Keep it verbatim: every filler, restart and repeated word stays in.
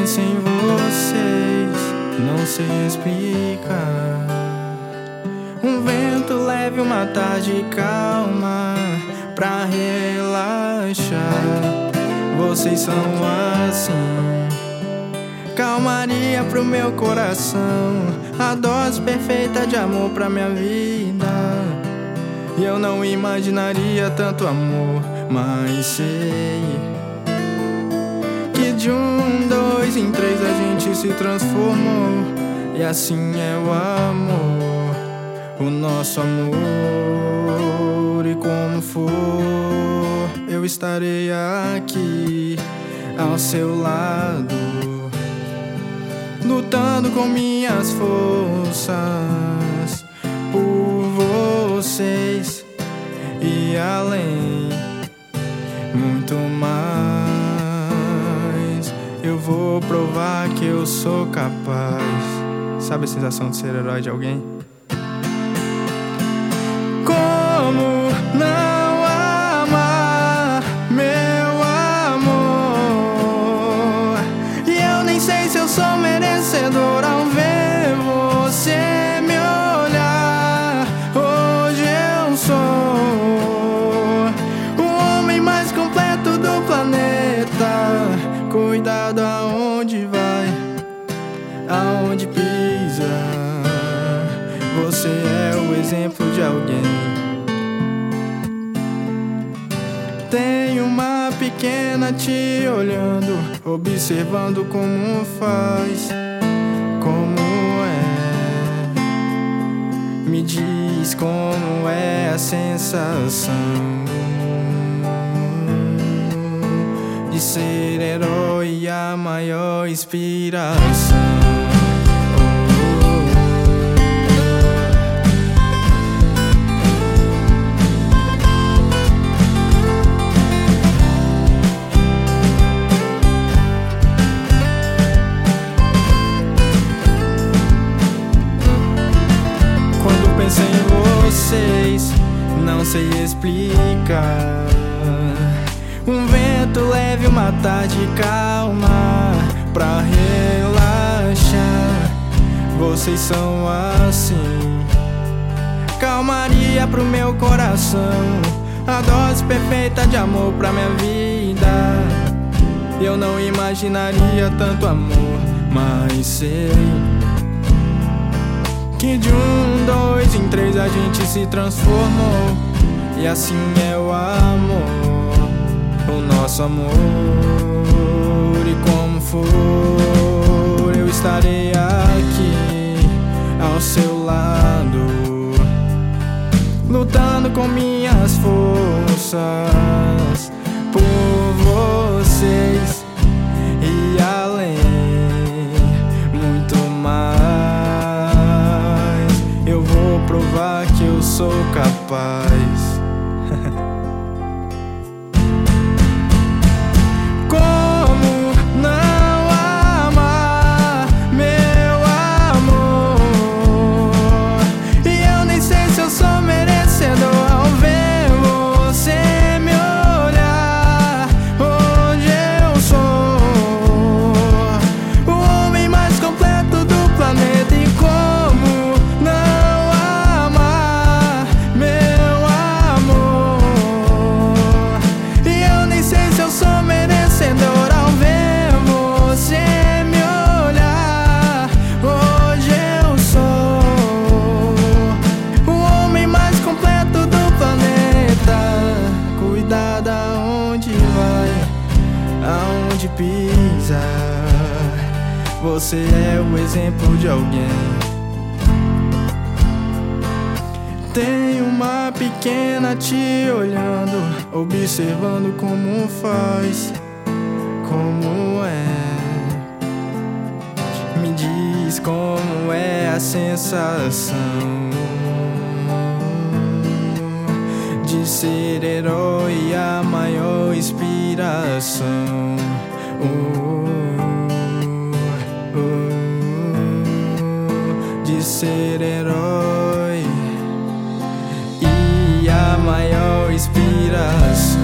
penso em vocês, não sei explicar. Um vento leve, uma tarde calma pra relaxar. Vocês são assim, calmaria pro meu coração, a dose perfeita de amor pra minha vida. E eu não imaginaria tanto amor, mas sei que de um, dois em três a gente se transformou. E assim é o amor, o nosso amor. E como for, eu estarei aqui ao seu lado, lutando com minhas forças por vocês e além, muito mais. Eu vou provar que eu sou capaz. Sabe a sensação de ser herói de alguém? Como não amar, meu amor? E eu nem sei se eu sou merecedor ao ver você me olhar. Hoje eu sou o homem mais completo do planeta. Cuidado aonde vai, aonde pisa. Você é o exemplo de alguém. Tem uma pequena te olhando, observando como faz, como é. Me diz como é a sensação de ser herói, a maior inspiração. Penso em vocês, não sei explicar. Um vento leve, uma tarde calma pra relaxar. Vocês são assim, calmaria pro meu coração, a dose perfeita de amor pra minha vida. Eu não imaginaria tanto amor, mas sei que de um, dois em três a gente se transformou. E assim é o amor, o nosso amor. E como for, eu estarei aqui ao seu lado, lutando com minhas forças por vocês e além, muito mais. Eu vou provar que eu sou capaz. Como não amar, meu amor? E eu nem sei se eu sou merecedor ao ver você me olhar. Hoje eu sou o homem mais completo do planeta. E como não amar, meu amor? E eu nem sei se eu sou merecedor ao ver você me olhar. Hoje eu sou o homem mais completo do planeta. Cuidado aonde vai, aonde pisa. Você é o exemplo de alguém. Tem uma pequena te olhando, observando como faz, como é. Me diz como é a sensação de ser herói, a maior inspiração. Oh, oh, oh, de ser herói e a maior inspiração.